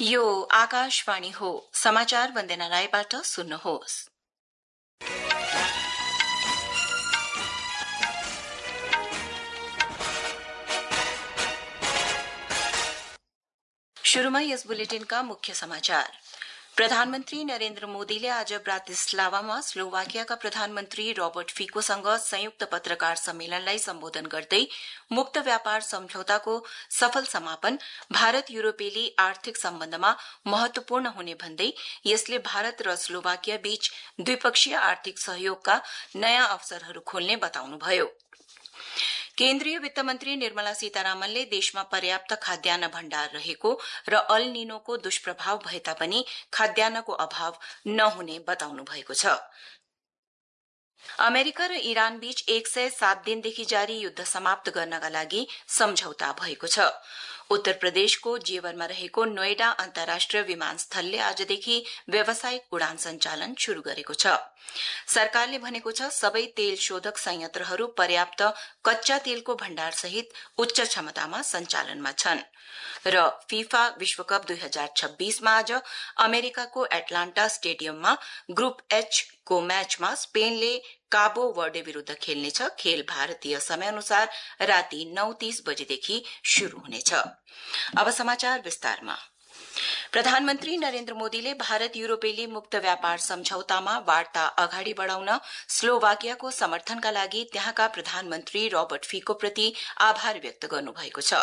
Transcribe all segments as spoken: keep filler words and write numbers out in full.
यो आकाशवाणी हो। समाचार वन्दना राईबाट सुन्नुहोस्। शुरूमा यस बुलेटिनका मुख्य समाचार। प्रधानमन्त्री नरेन्द्र मोदीले आज ब्रातिस्लावामा स्लोवाकियाका प्रधानमन्त्री रोबर्ट फिकोसँग संयुक्त पत्रकार सम्मेलनलाई सम्बोधन गर्दै मुक्त व्यापार सम्झौताको सफल समापन भारत यूरोपेली आर्थिक सम्बन्धमा महत्वपूर्ण हुने भन्दै यसले भारत र स्लोवाकिया बीच द्विपक्षीय आर्थिक सहयोगका नयाँ अवसरहरू खोल्ने बताउनुभयो। केन्द्रीय वित्त मन्त्री निर्मला सीतारामनले देशमा पर्याप्त खाद्यान्न भण्डार रहेको र अल निनोको दुष्प्रभाव भए तापनि खाद्यान्नको अभाव नहुने बताउनु भएको छ। अमेरिका र इरान बीच एक सय सात दिनदेखि जारी युद्ध समाप्त गर्नका लागि सम्झौता भएको छ। उत्तर प्रदेशको जेवरमा रहेको नोएडा अन्तर्राष्ट्रिय विमानस्थलले आजदेखि व्यावसायिक उडान सञ्चालन शुरू गरेको छ। सरकारले भनेको छ सबै तेल शोधक संयन्त्रहरू पर्याप्त कच्चा तेलको भण्डार सहित उच्च क्षमतामा सञ्चालनमा छन्। र फीफा विश्वकप दुई हजार छब्बीस मा आज अमेरिकाको एटलान्टा स्टेडियममा ग्रुप एच को म्याचमा स्पेनले काबो वर्डे विरूद्ध खेल्नेछ। खेल भारतीय समय अनुसार राति नौ तीस बजेदेखि शुरू हुनेछ। अब समाचार विस्तारमा। प्रधानमन्त्री नरेन्द्र मोदीले भारत यूरोपेली मुक्त व्यापार सम्झौतामा वार्ता अगाडि बढ़ाउन स्लोवाकियाको समर्थनका लागि त्यहाँका प्रधानमन्त्री रोबर्ट फिकोप्रति आभार व्यक्त गर्नुभएको छ।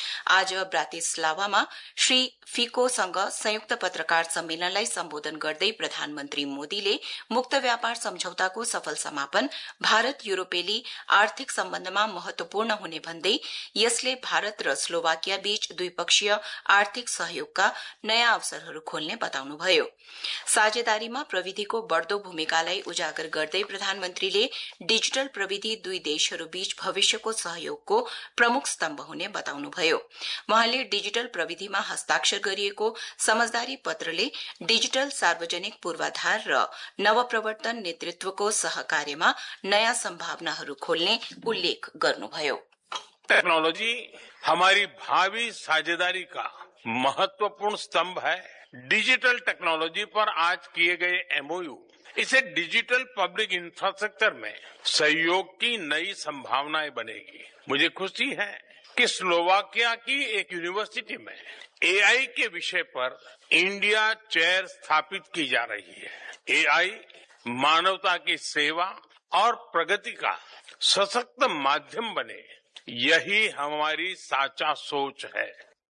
आज ब्रातिस्लावामा श्री फिकोसँग संयुक्त पत्रकार सम्मेलनलाई सम्बोधन गर्दै प्रधानमन्त्री मोदीले मुक्त व्यापार सम्झौताको सफल समापन भारत यूरोपेली आर्थिक सम्बन्धमा महत्वपूर्ण हुने भन्दै यसले भारत र स्लोवाकिया बीच द्विपक्षीय आर्थिक सहयोगका नयाँ अवसरहरू खोल्ने बताउनुभयो। साझेदारीमा प्रविधिको बढ़दो भूमिकालाई उजागर गर्दै प्रधानमन्त्रीले डिजिटल प्रविधि दुई देशहरू बीच भविष्यको सहयोगको प्रमुख स्तम्भ हुने बताउनुभयो। वहाँले डिजिटल प्रविधिमा हस्ताक्षर गरिएको समझदारी पत्रले डिजिटल सार्वजनिक पूर्वाधार र नवप्रवर्तन नेतृत्वको सहकार्यमा नयाँ सम्भावनाहरू खोल्ने उल्लेख गर्नुभयो। टेक्नोलॉजी हमारी भावी साझेदारी का महत्वपूर्ण स्तंभ है। डिजिटल टेक्नोलॉजी पर आज किए गए एमओयू इसे डिजिटल पब्लिक इंफ्रास्ट्रक्चर में सहयोग की नई संभावनाएं बनेगी। मुझे खुशी है कि स्लोवाकिया की एक यूनिवर्सिटी में एआई के विषय पर इंडिया चेयर स्थापित की जा रही है। एआई मानवता की सेवा और प्रगति का सशक्त माध्यम बने, यही हमारी साचा सोच है।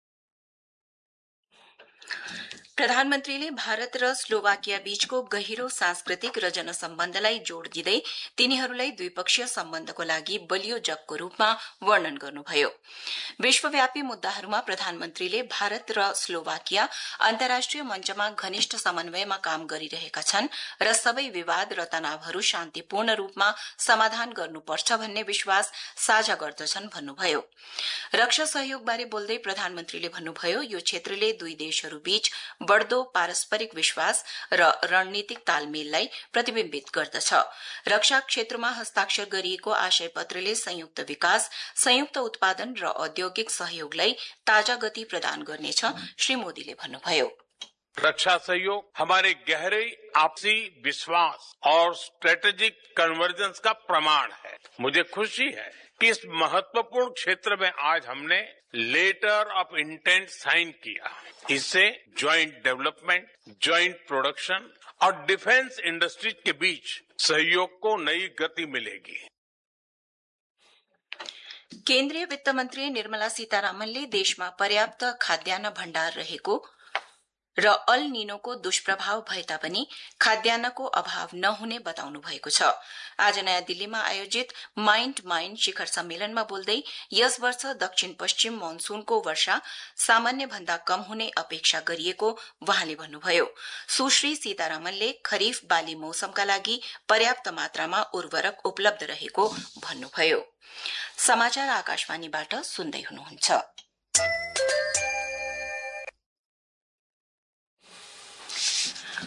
प्रधानमन्त्रीले भारत र स्लोवाकिया बीचको गहिरो सांस्कृतिक र जनसम्बन्धलाई जोड़ दिँदै तिनीहरूलाई द्विपक्षीय सम्बन्धको लागि बलियो जगको रूपमा वर्णन गर्नुभयो। विश्वव्यापी मुद्दाहरूमा प्रधानमन्त्रीले भारत र स्लोवाकिया अन्तर्राष्ट्रिय मञ्चमा घनिष्ठ समन्वयमा काम गरिरहेका छन् र सबै विवाद र तनावहरू शान्तिपूर्ण रूपमा समाधान गर्नुपर्छ भन्ने विश्वास साझा गर्दछन् भन्नुभयो। रक्षा सहयोगबारे बोल्दै प्रधानमन्त्रीले भन्नुभयो यो क्षेत्रले दुई देशहरू बीच बढ़दो पारस्परिक विश्वास र रणनीतिक तालमेललाई प्रतिबिम्बित गर्दछ। रक्षा क्षेत्रमा हस्ताक्षर गरिएको आशय पत्रले संयुक्त विकास, संयुक्त उत्पादन र औद्योगिक सहयोगलाई ताजा गति प्रदान गर्नेछ, श्री मोदीले भन्नुभयो। रक्षा सहयोग हमारे गहरे आपसी विश्वास और स्ट्रेटेजिक कन्वर्जेंस का प्रमाण है। मुझे खुशी है कि इस महत्वपूर्ण क्षेत्र में आज हमने लेटर ऑफ इंटेंट साइन किया। इससे ज्वाइंट डेवलपमेंट, ज्वाइंट प्रोडक्शन और डिफेंस इंडस्ट्रीज के बीच सहयोग को नई गति मिलेगी। केन्द्रीय वित्त मन्त्री निर्मला सीतारामनले देशमा पर्याप्त खाद्यान्न भण्डार रहेको र अल निनोको दुष्प्रभाव भए तापनि खाद्यान्नको अभाव नहुने बताउनु भएको छ। आज नयाँ दिल्लीमा आयोजित माइन्ड माइन्ड शिखर सम्मेलनमा बोल्दै यस वर्ष दक्षिण पश्चिम मनसूनको वर्षा सामान्य भन्दा कम हुने अपेक्षा गरिएको वहाँले भन्नुभयो। सुश्री सीतारामनले खरीफ बाली मौसमका लागि पर्याप्त मात्रामा उर्वरक उपलब्ध रहेको भन्नुभयो। समाचार आकाशवाणीबाट सुन्दै हुनुहुन्छ।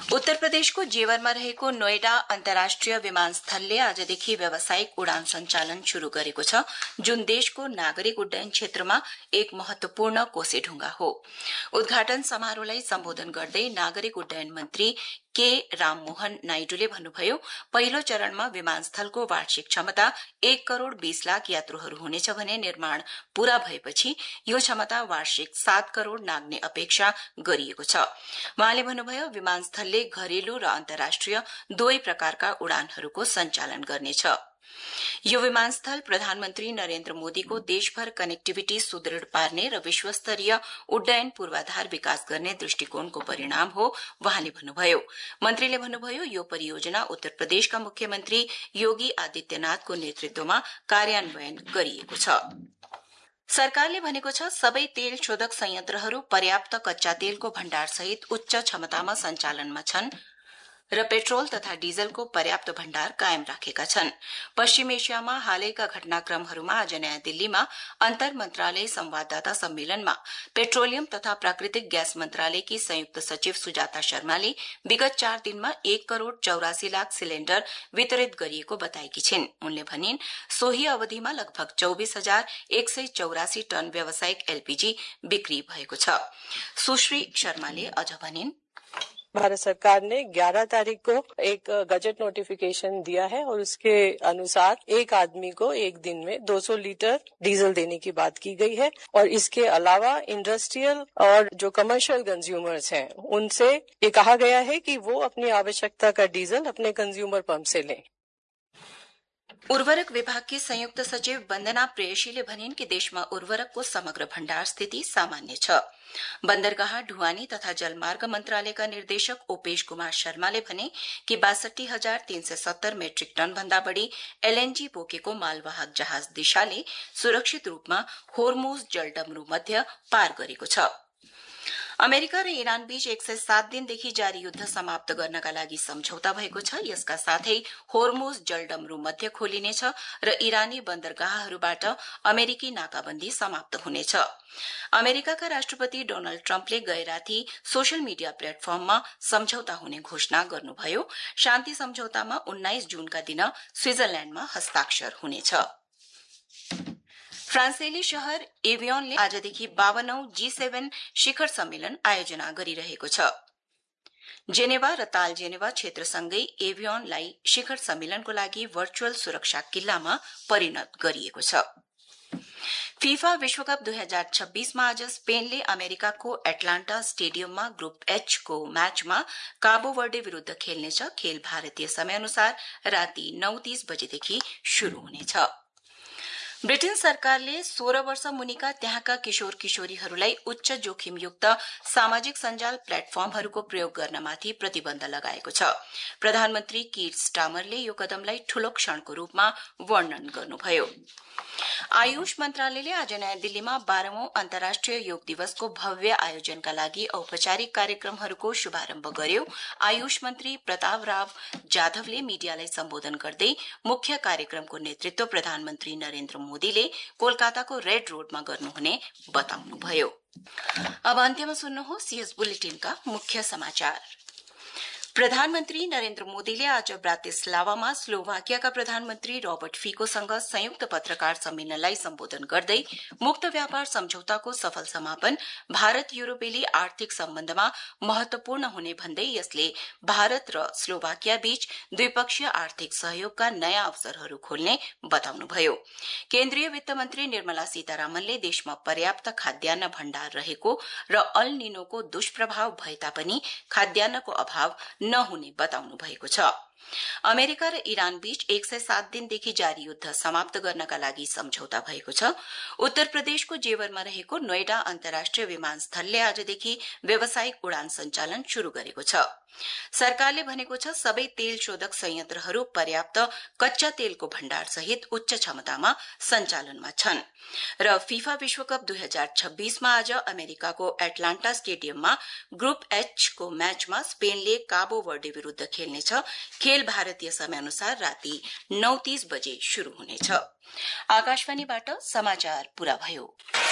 उत्तर प्रदेशको जेवरमा रहेको नोएडा अन्तर्राष्ट्रिय विमानस्थलले आजदेखि व्यावसायिक उडान सञ्चालन शुरू गरेको छ, जुन देशको नागरिक उड्डयन क्षेत्रमा एक महत्वपूर्ण कोसेढुङ्गा हो। उद्घाटन समारोहलाई सम्बोधन गर्दै नागरिक उड्डयन मन्त्री के राममोहन नाइडूले भन्नुभयो, पहिलो चरणमा विमानस्थलको वार्षिक क्षमता एक करोड़ बीस लाख यात्रुहरू हुनेछ भने निर्माण पूरा भएपछि यो क्षमता वार्षिक सात करोड़ नाग्ने अपेक्षा गरिएको छ। वहाँले भन्नुभयो, विमानस्थलले घरेलु र अन्तर्राष्ट्रिय दुवै प्रकारका उडानहरूको सञ्चालन गर्नेछ। यो विमानस्थल प्रधानमन्त्री नरेन्द्र मोदीको देशभर कनेक्टिभिटी सुदृढ़ पार्ने र विश्वस्तरीय उड्डयन पूर्वाधार विकास गर्ने दृष्टिकोणको परिणाम हो, वहाँले भन्नुभयो। मन्त्रीले भन्नुभयो, यो परियोजना उत्तर प्रदेशका मुख्यमन्त्री योगी आदित्यनाथको नेतृत्वमा कार्यान्वयन गरिएको छ। सरकारले भनेको छ, सबै तेल शोधक संयन्त्रहरू पर्याप्त कच्चा तेलको भण्डारसहित उच्च क्षमतामा सञ्चालनमा छन् र पेट्रोल तथा डीजलको पर्याप्त भण्डार कायम राखेका छन्। पश्चिम एशियामा हालैका घटनाक्रमहरूमा आज नयाँ दिल्लीमा अन्तर मन्त्रालय संवाददाता सम्मेलनमा पेट्रोलियम तथा प्राकृतिक ग्यास मन्त्रालयकी संयुक्त सचिव सुजाता शर्माले विगत चार दिनमा एक करोड़ चौरासी लाख सिलिण्डर वितरित गरिएको बताएकी छिन्। उनले भनिन्, सोही अवधिमा लगभग चौबिस हजार एक सय चौरासी टन व्यावसायिक एलपीजी बिक्री भएको छ। सुश्री शर्माले अझ भनिन्, भारत सरकार ने ग्यारह तारीख को एक गजट नोटिफिकेशन दिया है और उसके अनुसार एक आदमी को एक दिन में दो सौ लीटर डीजल देने की बात की गई है और इसके अलावा इंडस्ट्रियल और जो कमर्शियल कंज्यूमर्स हैं उनसे ये कहा गया है कि वो अपनी आवश्यकता का डीजल अपने कंज्यूमर पंप से लें। उर्वरक विभागकी संयुक्त सचिव वन्दना प्रेयसीले भनिन् कि देशमा उर्वरकको समग्र भण्डार स्थिति सामान्य छ। बन्दरगाह, ढुवानी तथा जलमार्ग मन्त्रालयका निर्देशक ओपेश कुमार शर्माले भने कि बासठी हजार तीन सय सत्तर मेट्रिक टन भन्दा बढ़ी एलएनजी बोकेको मालवाहक जहाज दिशाले सुरक्षित रूपमा होर्मुज जलडमरू मध्य पार गरेको छ। अमेरिका र इरान बीच एक सय सात दिनदेखि जारी युद्ध समाप्त गर्नका लागि सम्झौता भएको छ। यसका साथै होर्मुज जलडमरू मध्य खोलिनेछ र इरानी बन्दरगाहहरूबाट अमेरिकी नाकाबन्दी समाप्त हुनेछ। अमेरिकाका राष्ट्रपति डोनाल्ड ट्रम्पले गए राति सोशल मिडिया प्लेटफर्ममा सम्झौता हुने घोषणा गर्नुभयो। शान्ति सम्झौतामा उन्नाइस जूनका दिन स्विजरल्याण्डमा हस्ताक्षर हुनेछ। फ्रान्सेली शहर एभियोनले आजदेखि बावनौं जी सेभेन शिखर सम्मेलन आयोजना गरिरहेको छ। जेनेवा र ताल जेनेवा क्षेत्रसँगै एभियोनलाई शिखर सम्मेलनको लागि भर्चुअल सुरक्षा किल्लामा परिणत गरिएको छ। फीफा विश्वकप दुई हजार छब्बीसमा आज स्पेनले अमेरिकाको एटलान्टा स्टेडियममा ग्रुप एच को म्याचमा काबो वर्डे विरूद्ध खेल्नेछ। खेल भारतीय समयअनुसार राति नौ तीस बजेदेखि शुरू हुनेछ। ब्रिटेन सरकारले सोह्र वर्ष मुनिका त्यहाँका किशोर किशोरीहरूलाई उच्च जोखिमयुक्त सामाजिक सञ्जाल प्लेटफर्महरूको प्रयोग गर्नमाथि प्रतिबन्ध लगाएको छ। प्रधानमन्त्री कीर स्टामरले यो कदमलाई ठूलो क्षणको रूपमा वर्णन गर्नुभयो। आयुष मन्त्रालयले आज नयाँ दिल्लीमा बाह्रौं अन्तर्राष्ट्रिय योग दिवसको भव्य आयोजनका लागि औपचारिक कार्यक्रमहरूको शुभारम्भ गर्यो। आयुष मन्त्री प्रताप राव जाधवले मीडियालाई सम्बोधन गर्दै मुख्य कार्यक्रमको नेतृत्व प्रधानमन्त्री नरेन्द्र मोदीले कोलकाताको रेड रोडमा गर्नुहुने बताउनुभयो। अब अन्त्यमा सुन्नुहोस् यस बुलेटिनका मुख्य समाचार। प्रधानमन्त्री नरेन्द्र मोदीले आज ब्रातिस्लावामा स्लोभाकियाका प्रधानमन्त्री रोबर्ट फिकोसँग संयुक्त पत्रकार सम्मेलनलाई सम्बोधन गर्दै मुक्त व्यापार सम्झौताको सफल समापन भारत युरोपेली आर्थिक सम्बन्धमा महत्वपूर्ण हुने भन्दै यसले भारत र स्लोभाकिया बीच द्विपक्षीय आर्थिक सहयोगका नयाँ अवसरहरू खोल्ने बताउनुभयो। केन्द्रीय वित्त मन्त्री निर्मला सीतारामनले देशमा पर्याप्त खाद्यान्न भण्डार रहेको र अल निनोको दुष्प्रभाव भए तापनि खाद्यान्नको अभाव नहुने बताउनु भएको छ। अमेरिका र इरान बीच एक सय सात दिनदेखि जारी युद्ध समाप्त गर्नका लागि सम्झौता भएको छ। उत्तर प्रदेशको जेवरमा रहेको नोएडा अन्तर्राष्ट्रिय विमानस्थलले आजदेखि व्यावसायिक उडान सञ्चालन शुरू गरेको छ। सरकारले भनेको छ सबै तेल शोधक संयन्त्रहरू पर्याप्त कच्चा तेलको भण्डार सहित उच्च क्षमतामा सञ्चालनमा छन् र फीफा विश्वकप दुई हजार छब्बीसमा आज अमेरिकाको एटलान्टा स्टेडियममा ग्रुप एच को म्याचमा स्पेनले काबो वर्डे विरूद्ध खेल्नेछ। खेल भारतीय समयअनुसार राति नौ तीस बजे शुरू हुनेछ। आकाशवाणीबाट समाचार पूरा भयो।